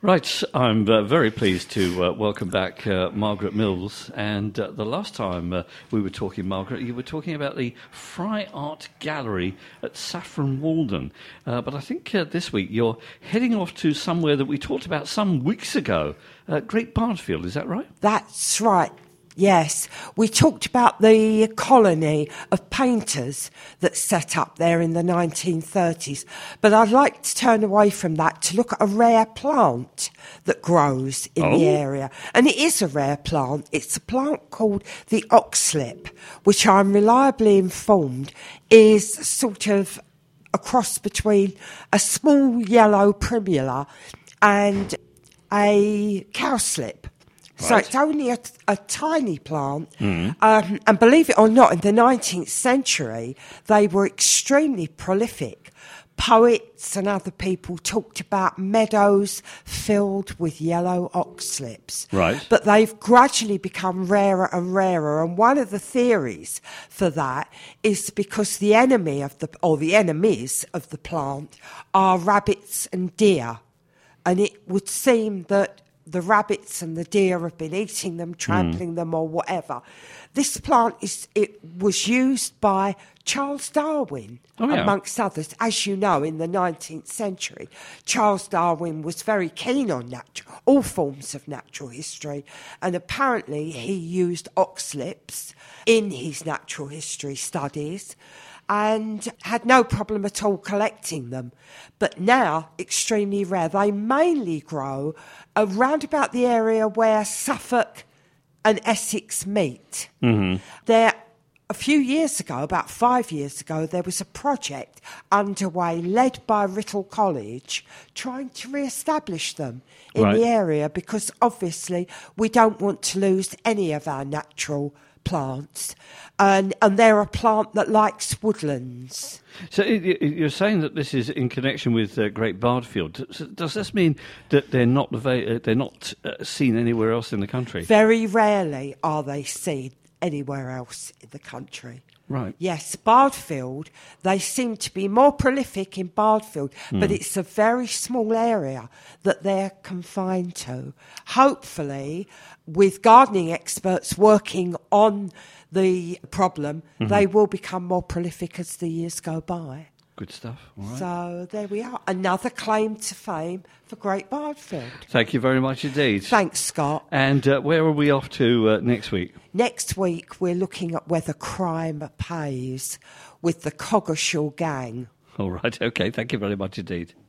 Right, I'm very pleased to welcome back Margaret Mills. And the last time we were talking, Margaret, you were talking about the Fry Art Gallery at Saffron Walden. But I think this week you're heading off to somewhere that we talked about some weeks ago, Great Bardfield, is that right? That's right. Yes, we talked about the colony of painters that set up there in the 1930s, but I'd like to turn away from that to look at a rare plant that grows in the area. And it is a rare plant. It's a plant called the oxlip, which I'm reliably informed is sort of a cross between a small yellow primula and a cowslip. Right. So it's only a tiny plant. And believe it or not, in the 19th century, they were extremely prolific. Poets and other people talked about meadows filled with yellow oxlips. Right. But they've gradually become rarer and rarer. And one of the theories for that is because the enemy of the enemies of the plant are rabbits and deer. And it would seem that the rabbits and the deer have been eating them, trampling them or whatever. This plant was used by Charles Darwin, amongst others. As you know, in the 19th century, Charles Darwin was very keen on all forms of natural history, and apparently he used oxlips in his natural history studies and had no problem at all collecting them. But now, extremely rare. They mainly grow around about the area where Suffolk and Essex meet. There, a few years ago, about 5 years ago, there was a project underway led by Writtle College trying to re-establish them in the area, because obviously we don't want to lose any of our natural plants, and they're a plant that likes woodlands. So you're saying that this is in connection with Great Bardfield. Does this mean that they're not seen anywhere else in the country? Very rarely are they seen anywhere else in the country. Right. Yes, Bardfield, they seem to be more prolific in Bardfield, but it's a very small area that they're confined to. Hopefully, with gardening experts working on the problem, they will become more prolific as the years go by. Good stuff. All right. So there we are. Another claim to fame for Great Bardfield. Thank you very much indeed. Thanks, Scott. And where are we off to next week? Next week, we're looking at whether crime pays with the Coggeshall Gang. All right. Okay. Thank you very much indeed.